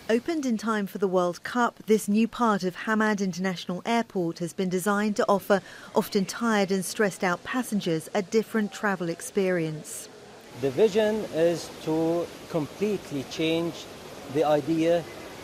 Opened in time for the World Cup, this new part of Hamad International Airport has been designed to offer often tired and stressed out passengers a different travel experience. The vision is to completely change the idea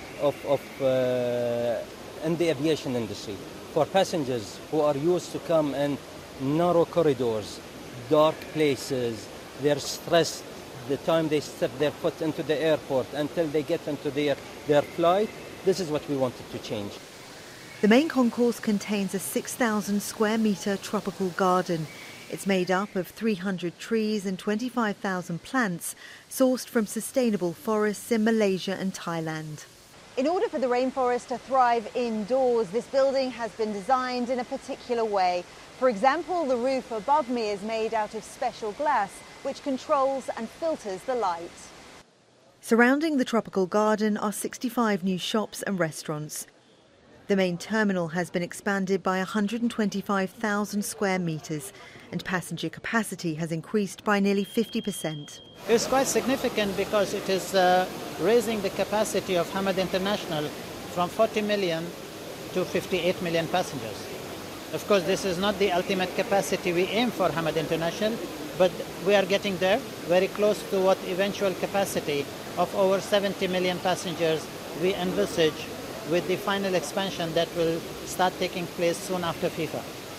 in the aviation industry. For passengers who are used to come in narrow corridors, dark places, they're stressed the time they step their foot into the airport until they get into their flight. This is what we wanted to change. The main concourse contains a 6,000 square metre tropical garden. It's made up of 300 trees and 25,000 plants sourced from sustainable forests in Malaysia and Thailand. In order for the rainforest to thrive indoors, this building has been designed in a particular way. For example, the roof above me is made out of special glass, which controls and filters the light. Surrounding the tropical garden are 65 new shops and restaurants. The main terminal has been expanded by 125,000 square metres and passenger capacity has increased by nearly 50%. It's quite significant because it is raising the capacity of Hamad International from 40 million to 58 million passengers. Of course, this is not the ultimate capacity we aim for Hamad International, but we are getting there, very close to what eventual capacity of over 70 million passengers we envisage with the final expansion that will start taking place soon after FIFA.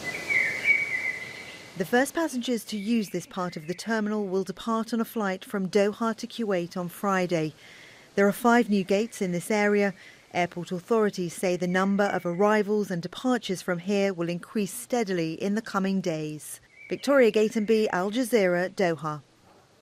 The first passengers to use this part of the terminal will depart on a flight from Doha to Kuwait on Friday. There are 5 new gates in this area. Airport authorities say the number of arrivals and departures from here will increase steadily in the coming days. Victoria Gatenby, Al Jazeera, Doha.